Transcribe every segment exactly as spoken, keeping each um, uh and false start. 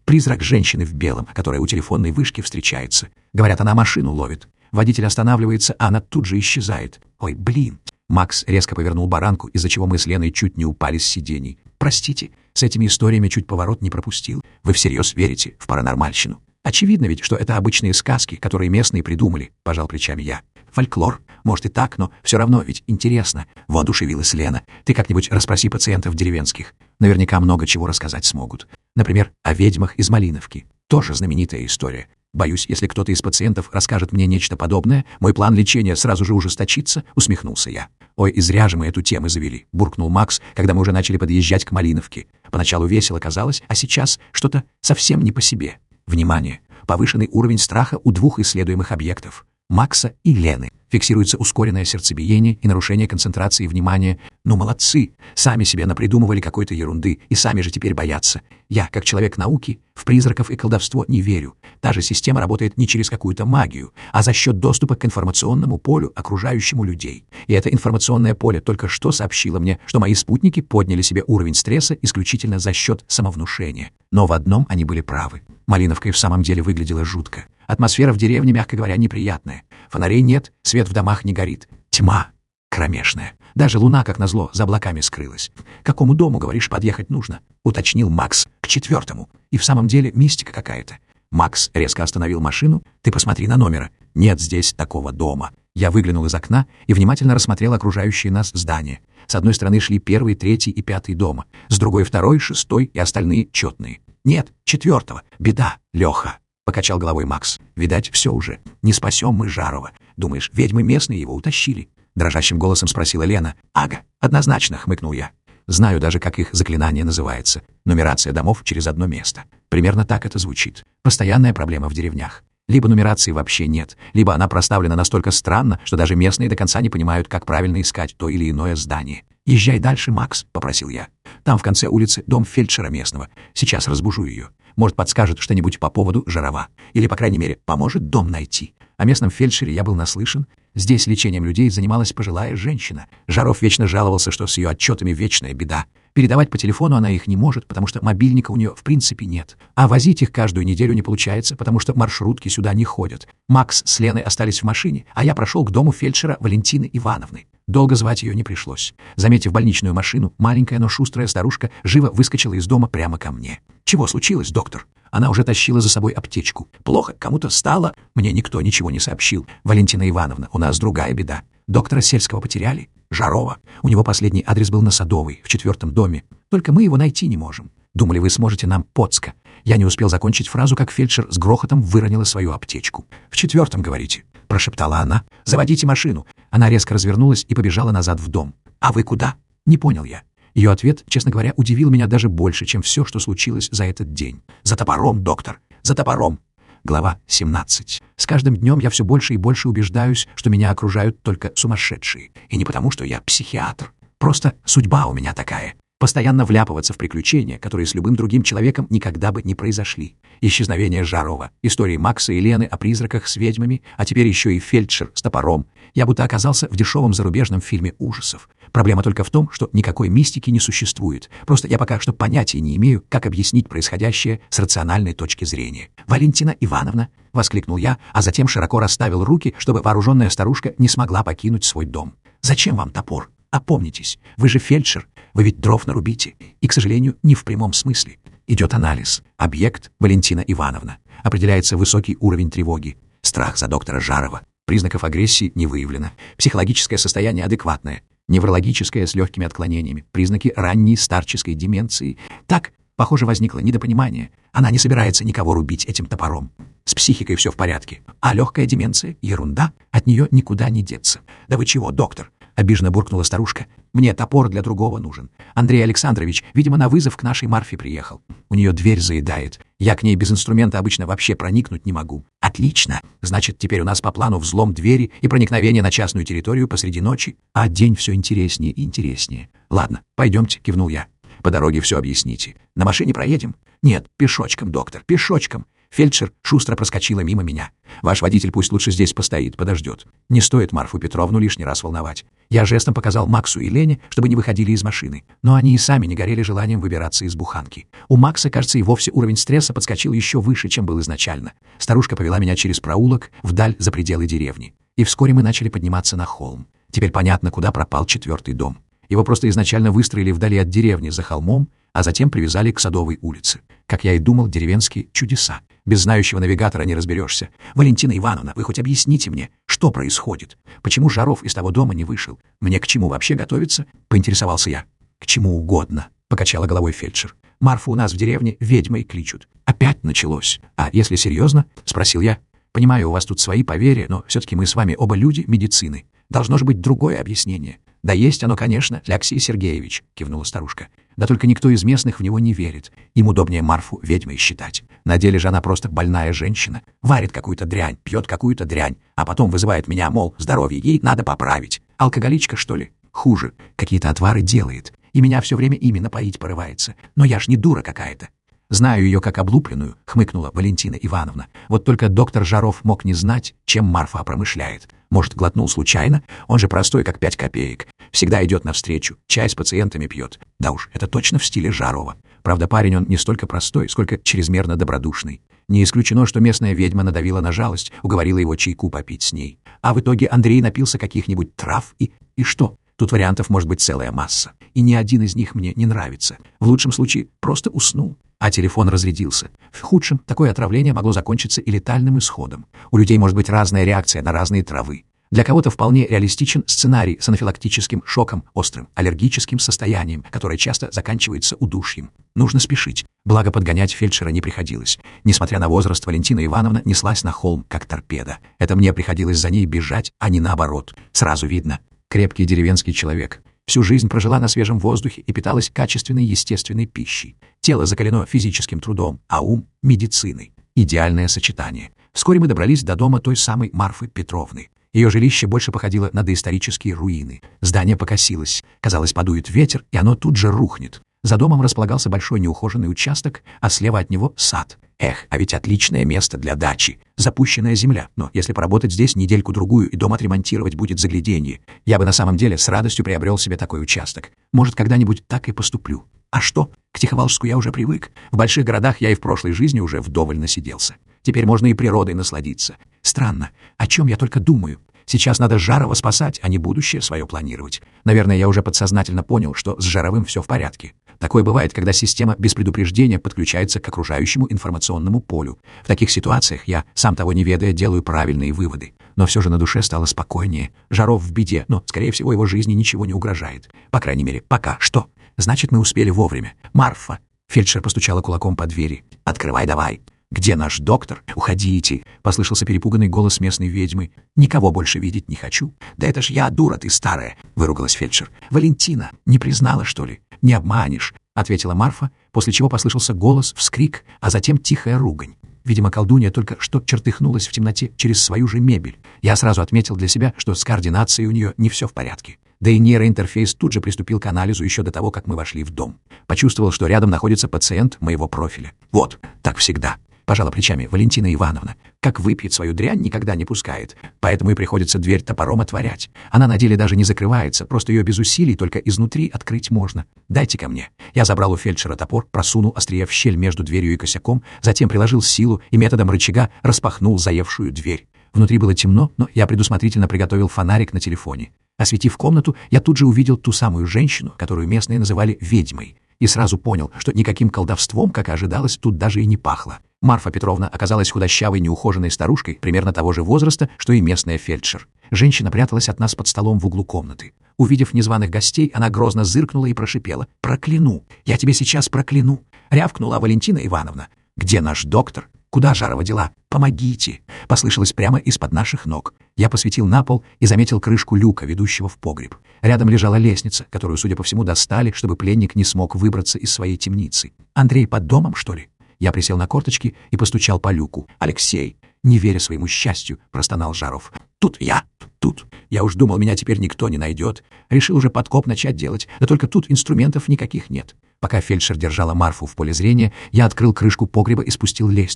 Призрак женщины в белом, которая у телефонной вышки встречается. Говорят, она машину ловит. Водитель останавливается, а она тут же исчезает. Ой, блин. Макс резко повернул баранку, из-за чего мы с Леной чуть не упали с сидений. Простите, с этими историями чуть поворот не пропустил. Вы всерьез верите в паранормальщину? Очевидно ведь, что это обычные сказки, которые местные придумали, пожал плечами я. Фольклор. Может и так, но все равно ведь интересно. Воодушевилась Лена. Ты как-нибудь расспроси пациентов деревенских. Наверняка много чего рассказать смогут. Например, о ведьмах из Малиновки. Тоже знаменитая история. Боюсь, если кто-то из пациентов расскажет мне нечто подобное, мой план лечения сразу же ужесточится, усмехнулся я. Ой, и зря же мы эту тему завели, буркнул Макс, когда мы уже начали подъезжать к Малиновке. Поначалу весело казалось, а сейчас что-то совсем не по себе. Внимание! Повышенный уровень страха у двух исследуемых объектов. Макса и Лены. Фиксируется ускоренное сердцебиение и нарушение концентрации внимания. Ну, молодцы! Сами себе напридумывали какой-то ерунды и сами же теперь боятся. Я, как человек науки, в призраков и колдовство не верю. Та же система работает не через какую-то магию, а за счет доступа к информационному полю, окружающему людей. И это информационное поле только что сообщило мне, что мои спутники подняли себе уровень стресса исключительно за счет самовнушения. Но в одном они были правы. Малиновка и в самом деле выглядела жутко. Атмосфера в деревне, мягко говоря, неприятная. Фонарей нет, свет в домах не горит. Тьма кромешная. Даже луна, как назло, за облаками скрылась. «К какому дому, говоришь, подъехать нужно?» — уточнил Макс. «К четвертому. И в самом деле мистика какая-то». Макс резко остановил машину. «Ты посмотри на номера. Нет здесь такого дома». Я выглянул из окна и внимательно рассмотрел окружающие нас здания. С одной стороны шли первый, третий и пятый дома. С другой — второй, шестой и остальные четные. «Нет, четвертого. Беда, Леха». Покачал головой Макс. «Видать, все уже. Не спасем мы Жарова. Думаешь, ведьмы местные его утащили?» Дрожащим голосом спросила Лена. «Ага, однозначно», — хмыкнул я. «Знаю даже, как их заклинание называется. Нумерация домов через одно место. Примерно так это звучит. Постоянная проблема в деревнях. Либо нумерации вообще нет, либо она проставлена настолько странно, что даже местные до конца не понимают, как правильно искать то или иное здание. «Езжай дальше, Макс», — попросил я. «Там в конце улицы дом фельдшера местного. Сейчас разбужу ее. Может, подскажет что-нибудь по поводу Жарова. Или, по крайней мере, поможет дом найти». О местном фельдшере я был наслышан. Здесь лечением людей занималась пожилая женщина. Жаров вечно жаловался, что с ее отчетами вечная беда. Передавать по телефону она их не может, потому что мобильника у нее в принципе нет. А возить их каждую неделю не получается, потому что маршрутки сюда не ходят. Макс с Леной остались в машине, а я прошел к дому фельдшера Валентины Ивановны. Долго звать ее не пришлось. Заметив больничную машину, маленькая, но шустрая старушка живо выскочила из дома прямо ко мне. «Чего случилось, доктор?» Она уже тащила за собой аптечку. «Плохо, кому-то стало?» Мне никто ничего не сообщил. «Валентина Ивановна, у нас другая беда. Доктора Сельского потеряли? Жарова. У него последний адрес был на Садовой, в четвертом доме. Только мы его найти не можем. Думали, вы сможете нам Поцка». Я не успел закончить фразу, как фельдшер с грохотом выронила свою аптечку. «В четвертом, говорите?» — прошептала она. «Заводите машину». Она резко развернулась и побежала назад в дом. «А вы куда?» — не понял я. Ее ответ, честно говоря, удивил меня даже больше, чем все, что случилось за этот день. «За топором, доктор! За топором!» Глава семнадцать. С каждым днем я все больше и больше убеждаюсь, что меня окружают только сумасшедшие. И не потому, что я психиатр. Просто судьба у меня такая. Постоянно вляпываться в приключения, которые с любым другим человеком никогда бы не произошли. Исчезновение Жарова, истории Макса и Лены о призраках с ведьмами, а теперь еще и фельдшер с топором. Я будто оказался в дешевом зарубежном фильме ужасов. Проблема только в том, что никакой мистики не существует. Просто я пока что понятия не имею, как объяснить происходящее с рациональной точки зрения. «Валентина Ивановна!» — воскликнул я, а затем широко расставил руки, чтобы вооруженная старушка не смогла покинуть свой дом. «Зачем вам топор? Опомнитесь, вы же фельдшер, вы ведь дров нарубите. И, к сожалению, не в прямом смысле. Идет анализ. Объект Валентина Ивановна. Определяется высокий уровень тревоги. Страх за доктора Жарова. Признаков агрессии не выявлено. Психологическое состояние адекватное. Неврологическое с легкими отклонениями. Признаки ранней старческой деменции. Так, похоже, возникло недопонимание. Она не собирается никого рубить этим топором. С психикой все в порядке. А легкая деменция — ерунда. От нее никуда не деться. «Да вы чего, доктор?» — обиженно буркнула старушка. «Мне топор для другого нужен. Андрей Александрович, видимо, на вызов к нашей Марфе приехал. У нее дверь заедает. Я к ней без инструмента обычно вообще проникнуть не могу». «Отлично. Значит, теперь у нас по плану взлом двери и проникновение на частную территорию посреди ночи. А день все интереснее и интереснее. Ладно, пойдемте», — кивнул я. «По дороге все объясните. На машине проедем?» «Нет, пешочком, доктор, пешочком. Фельдшер шустро проскочила мимо меня. «Ваш водитель пусть лучше здесь постоит, подождет. Не стоит Марфу Петровну лишний раз волновать». Я жестом показал Максу и Лене, чтобы не выходили из машины. Но они и сами не горели желанием выбираться из буханки. У Макса, кажется, и вовсе уровень стресса подскочил еще выше, чем был изначально. Старушка повела меня через проулок, вдаль за пределы деревни. И вскоре мы начали подниматься на холм. Теперь понятно, куда пропал четвертый дом. Его просто изначально выстроили вдали от деревни за холмом, а затем привязали к Садовой улице. Как я и думал, деревенские чудеса. Без знающего навигатора не разберешься. «Валентина Ивановна, вы хоть объясните мне, что происходит? Почему Жаров из того дома не вышел? Мне к чему вообще готовиться?» — поинтересовался я. «К чему угодно», — покачала головой фельдшер. «Марфу у нас в деревне ведьмой кличут. Опять началось. А если серьезно?» — спросил я. «Понимаю, у вас тут свои поверья, но все-таки мы с вами оба люди медицины. Должно же быть другое объяснение». «Да есть оно, конечно, Алексей Сергеевич», — кивнула старушка. «Да только никто из местных в него не верит. Им удобнее Марфу ведьмой считать. На деле же она просто больная женщина. Варит какую-то дрянь, пьет какую-то дрянь, а потом вызывает меня, мол, здоровье ей надо поправить. Алкоголичка, что ли? Хуже. Какие-то отвары делает. И меня все время ими напоить порывается. Но я ж не дура какая-то». «Знаю ее как облупленную», — хмыкнула Валентина Ивановна. «Вот только доктор Жаров мог не знать, чем Марфа промышляет. Может, глотнул случайно? Он же простой, как пять копеек. Всегда идет навстречу, чай с пациентами пьет. Да уж, это точно в стиле Жарова. Правда, парень он не столько простой, сколько чрезмерно добродушный. Не исключено, что местная ведьма надавила на жалость, уговорила его чайку попить с ней. А в итоге Андрей напился каких-нибудь трав и... И что? Тут вариантов может быть целая масса. И ни один из них мне не нравится. В лучшем случае просто уснул. А телефон разрядился. В худшем такое отравление могло закончиться и летальным исходом. У людей может быть разная реакция на разные травы. Для кого-то вполне реалистичен сценарий с анафилактическим шоком, острым аллергическим состоянием, которое часто заканчивается удушьем. Нужно спешить. Благо подгонять фельдшера не приходилось. Несмотря на возраст, Валентина Ивановна неслась на холм, как торпеда. Это мне приходилось за ней бежать, а не наоборот. Сразу видно. Крепкий деревенский человек. Всю жизнь прожила на свежем воздухе и питалась качественной естественной пищей. Тело закалено физическим трудом, а ум — медициной. Идеальное сочетание. Вскоре мы добрались до дома той самой Марфы Петровны. Ее жилище больше походило на доисторические руины. Здание покосилось. Казалось, подует ветер, и оно тут же рухнет. За домом располагался большой неухоженный участок, а слева от него сад. Эх, а ведь отличное место для дачи. Запущенная земля. Но если поработать здесь недельку-другую и дом отремонтировать будет загляденье, я бы на самом деле с радостью приобрел себе такой участок. Может, когда-нибудь так и поступлю. А что? К Тиховолжску я уже привык. В больших городах я и в прошлой жизни уже вдоволь насиделся. Теперь можно и природой насладиться. Странно. О чем я только думаю? Сейчас надо Жарова спасать, а не будущее свое планировать. Наверное, я уже подсознательно понял, что с Жаровым все в порядке. Такое бывает, когда система без предупреждения подключается к окружающему информационному полю. В таких ситуациях я, сам того не ведая, делаю правильные выводы. Но все же на душе стало спокойнее. Жаров в беде, но, скорее всего, его жизни ничего не угрожает. По крайней мере, пока что. Значит, мы успели вовремя. «Марфа!» — фельдшер постучала кулаком по двери. «Открывай давай!» «Где наш доктор? Уходите!» — послышался перепуганный голос местной ведьмы. «Никого больше видеть не хочу». «Да это ж я, дура ты старая!» — выругалась фельдшер. «Валентина, не признала, что ли?» «Не обманешь», — ответила Марфа, после чего послышался голос, вскрик, а затем тихая ругань. Видимо, колдунья только что чертыхнулась в темноте через свою же мебель. Я сразу отметил для себя, что с координацией у нее не все в порядке. Да и нейроинтерфейс тут же приступил к анализу еще до того, как мы вошли в дом. Почувствовал, что рядом находится пациент моего профиля. Вот, так всегда. Пожала плечами Валентина Ивановна. Как выпьет свою дрянь, никогда не пускает. Поэтому и приходится дверь топором отворять. Она на деле даже не закрывается, просто ее без усилий только изнутри открыть можно. Дайте ко мне. Я забрал у фельдшера топор, просунул острие в щель между дверью и косяком, затем приложил силу и методом рычага распахнул заевшую дверь. Внутри было темно, но я предусмотрительно приготовил фонарик на телефоне. Осветив комнату, я тут же увидел ту самую женщину, которую местные называли ведьмой. И сразу понял, что никаким колдовством, как и ожидалось, тут даже и не пахло. Марфа Петровна оказалась худощавой, неухоженной старушкой, примерно того же возраста, что и местная фельдшер. Женщина пряталась от нас под столом в углу комнаты. Увидев незваных гостей, она грозно зыркнула и прошипела: «Прокляну! Я тебе сейчас прокляну!» Рявкнула Валентина Ивановна. «Где наш доктор? Куда Жарова дела? Помогите!» Послышалось прямо из-под наших ног. Я посветил на пол и заметил крышку люка, ведущего в погреб. Рядом лежала лестница, которую, судя по всему, достали, чтобы пленник не смог выбраться из своей темницы. «Андрей под домом, что ли?» Я присел на корточки и постучал по люку. «Алексей!» Не веря своему счастью, простонал Жаров. «Тут я, тут. Я уж думал, меня теперь никто не найдет. Решил уже подкоп начать делать, да только тут инструментов никаких нет». Пока фельдшер держала Марфу в поле зрения, я открыл крышку погреба и спустил лестницу.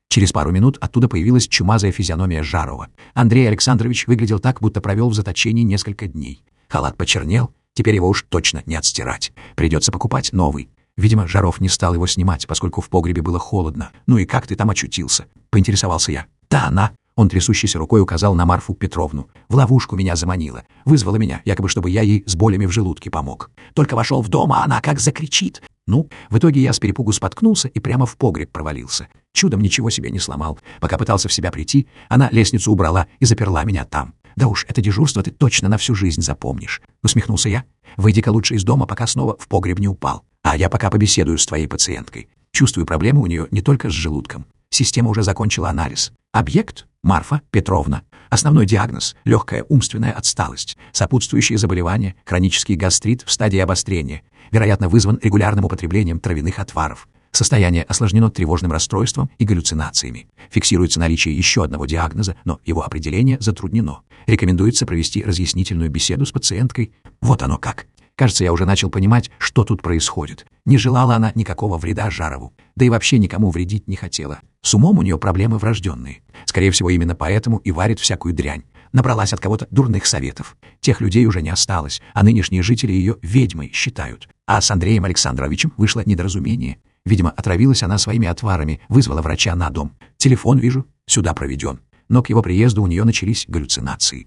Через пару минут оттуда появилась чумазая физиономия Жарова. Андрей Александрович выглядел так, будто провел в заточении несколько дней. Халат почернел, теперь его уж точно не отстирать. Придется покупать новый. Видимо, Жаров не стал его снимать, поскольку в погребе было холодно. «Ну и как ты там очутился?» — поинтересовался я. «Да она...» — он трясущейся рукой указал на Марфу Петровну. «В ловушку меня заманила. Вызвала меня, якобы чтобы я ей с болями в желудке помог. Только вошел в дом, а она как закричит. Ну, в итоге я с перепугу споткнулся и прямо в погреб провалился. Чудом ничего себе не сломал. Пока пытался в себя прийти, она лестницу убрала и заперла меня там. Да уж, это дежурство ты точно на всю жизнь запомнишь», — усмехнулся я. «Выйди-ка лучше из дома, пока снова в погреб не упал. А я пока побеседую с твоей пациенткой. Чувствую, проблемы у нее не только с желудком. Система уже закончила анализ. Объект – Марфа Петровна. Основной диагноз – легкая умственная отсталость. Сопутствующие заболевания – хронический гастрит в стадии обострения. Вероятно, вызван регулярным употреблением травяных отваров. Состояние осложнено тревожным расстройством и галлюцинациями. Фиксируется наличие еще одного диагноза, но его определение затруднено. Рекомендуется провести разъяснительную беседу с пациенткой. Вот оно как. Кажется, я уже начал понимать, что тут происходит. Не желала она никакого вреда Жарову. Да и вообще никому вредить не хотела. С умом у нее проблемы врожденные. Скорее всего, именно поэтому и варит всякую дрянь. Набралась от кого-то дурных советов. Тех людей уже не осталось, а нынешние жители ее ведьмой считают. А с Андреем Александровичем вышло недоразумение. Видимо, отравилась она своими отварами, вызвала врача на дом. Телефон, вижу, сюда проведен. Но к его приезду у нее начались галлюцинации.